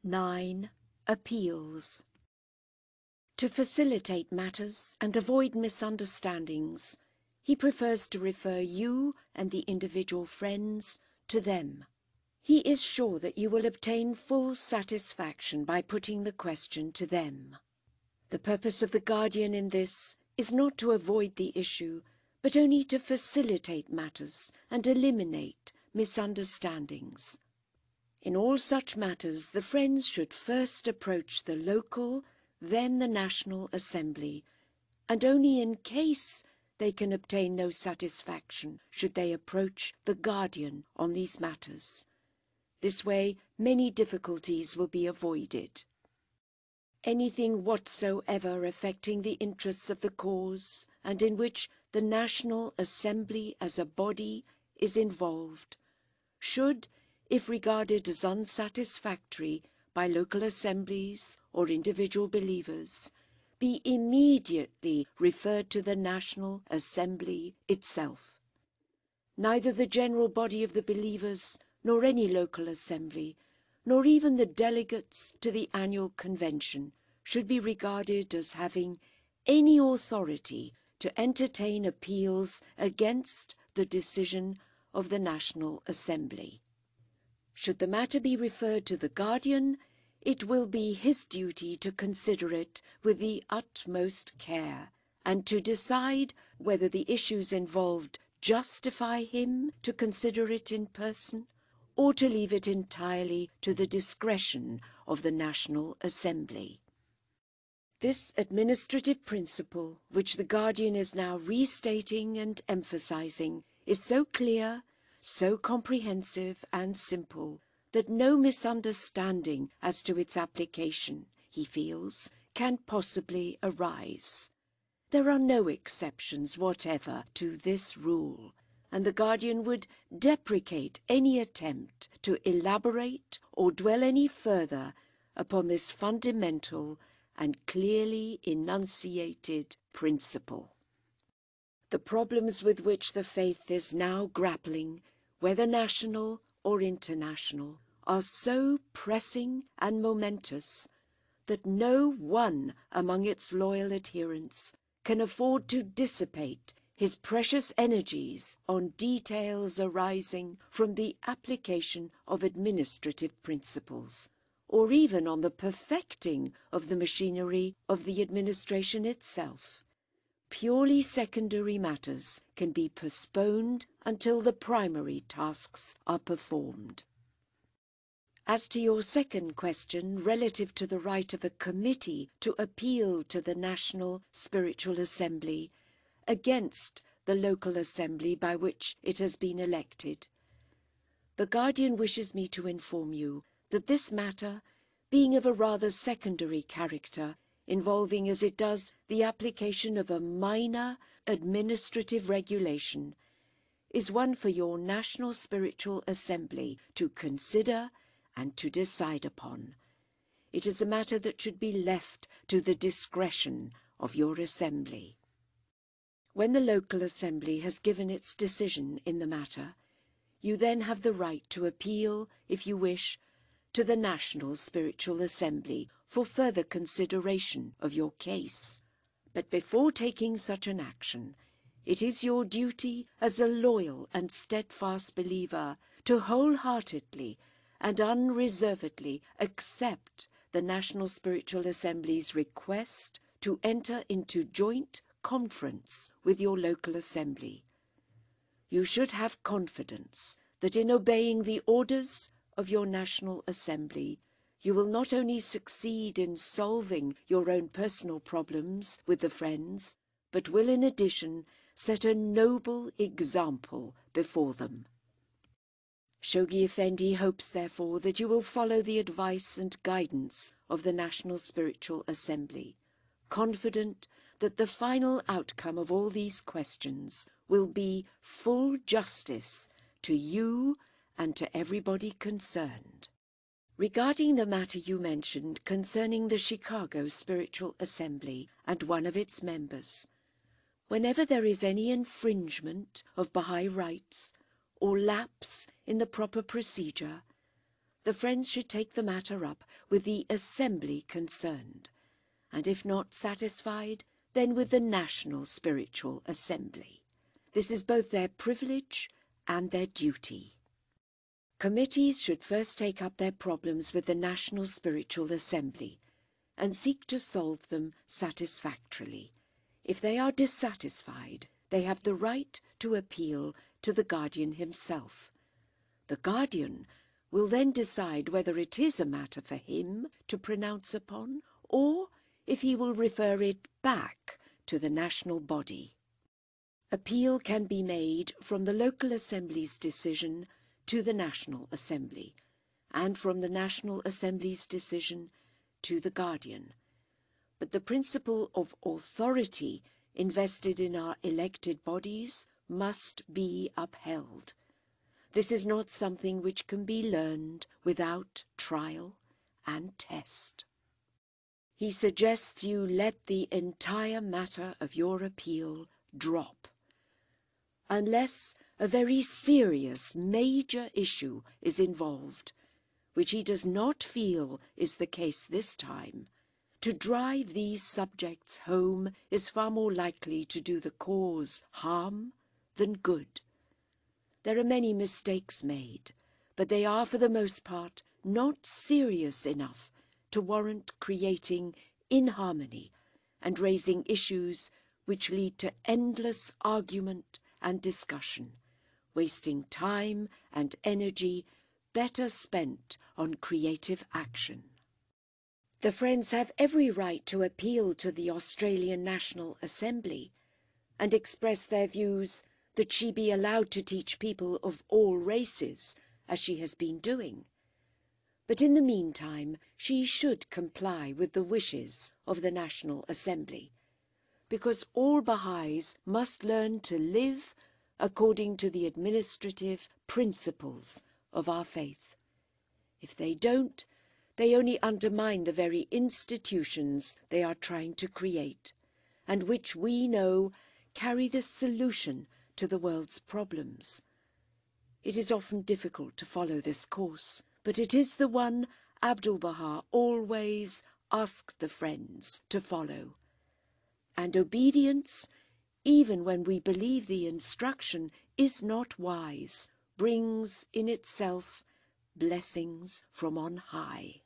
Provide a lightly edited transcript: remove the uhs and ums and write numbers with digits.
9. Appeals. To facilitate matters and avoid misunderstandings, he prefers to refer you and the individual friends to them. He is sure that you will obtain full satisfaction by putting the question to them. The purpose of the guardian in this is not to avoid the issue, but only to facilitate matters and eliminate misunderstandings. In all such matters, the friends should first approach the local, then the National Assembly, and only in case they can obtain no satisfaction should they approach the guardian on these matters. This way, many difficulties will be avoided. Anything whatsoever affecting the interests of the cause, and in which the National Assembly as a body is involved, should, if regarded as unsatisfactory by local assemblies or individual believers, be immediately referred to the National Assembly itself. Neither the general body of the believers, nor any local assembly, nor even the delegates to the annual convention should be regarded as having any authority to entertain appeals against the decision of the National Assembly. Should the matter be referred to the guardian, it will be his duty to consider it with the utmost care, and to decide whether the issues involved justify him to consider it in person, or to leave it entirely to the discretion of the National Assembly. This administrative principle, which the guardian is now restating and emphasizing, is so clear, so comprehensive and simple, that no misunderstanding as to its application, he feels, can possibly arise. There are no exceptions whatever to this rule, and the guardian would deprecate any attempt to elaborate or dwell any further upon this fundamental and clearly enunciated principle. The problems with which the faith is now grappling, whether national or international, are so pressing and momentous that no one among its loyal adherents can afford to dissipate his precious energies on details arising from the application of administrative principles, or even on the perfecting of the machinery of the administration itself. Purely secondary matters can be postponed until the primary tasks are performed. As to your second question relative to the right of a committee to appeal to the National Spiritual Assembly against the local assembly by which it has been elected, the guardian wishes me to inform you that this matter, being of a rather secondary character, involving as it does the application of a minor administrative regulation, is one for your National Spiritual Assembly to consider and to decide upon. It is a matter that should be left to the discretion of your assembly. When the local assembly has given its decision in the matter, you then have the right to appeal, if you wish, to the National Spiritual Assembly for further consideration of your case. But before taking such an action, it is your duty as a loyal and steadfast believer to wholeheartedly and unreservedly accept the National Spiritual Assembly's request to enter into joint conference with your local assembly. You should have confidence that in obeying the orders of your National Assembly, you will not only succeed in solving your own personal problems with the friends, but will in addition set a noble example before them. Shoghi Effendi hopes, therefore, that you will follow the advice and guidance of the National Spiritual Assembly, confident that the final outcome of all these questions will be full justice to you and to everybody concerned. Regarding the matter you mentioned concerning the Chicago Spiritual Assembly and one of its members, whenever there is any infringement of Baha'i rights or lapse in the proper procedure, the Friends should take the matter up with the assembly concerned, and if not satisfied, then with the National Spiritual Assembly. This is both their privilege and their duty. Committees should first take up their problems with the National Spiritual Assembly and seek to solve them satisfactorily. If they are dissatisfied, they have the right to appeal to the guardian himself. The guardian will then decide whether it is a matter for him to pronounce upon, or if he will refer it back to the national body. Appeal can be made from the local assembly's decision to the National Assembly, and from the National Assembly's decision to the guardian. But the principle of authority invested in our elected bodies must be upheld. This is not something which can be learned without trial and test. He suggests you let the entire matter of your appeal drop, unless a very serious major issue is involved, which he does not feel is the case this time. To drive these subjects home is far more likely to do the cause harm than good. There are many mistakes made, but they are for the most part not serious enough to warrant creating inharmony and raising issues which lead to endless argument and discussion, wasting time and energy better spent on creative action. The Friends have every right to appeal to the Australian National Assembly and express their views that she be allowed to teach people of all races, as she has been doing. But in the meantime, she should comply with the wishes of the National Assembly, because all Baha'is must learn to live according to the administrative principles of our faith. If they don't, they only undermine the very institutions they are trying to create, and which we know carry the solution to the world's problems. It is often difficult to follow this course, but it is the one Abdu'l-Baha always asked the Friends to follow. And obedience, even when we believe the instruction is not wise, brings in itself blessings from on high.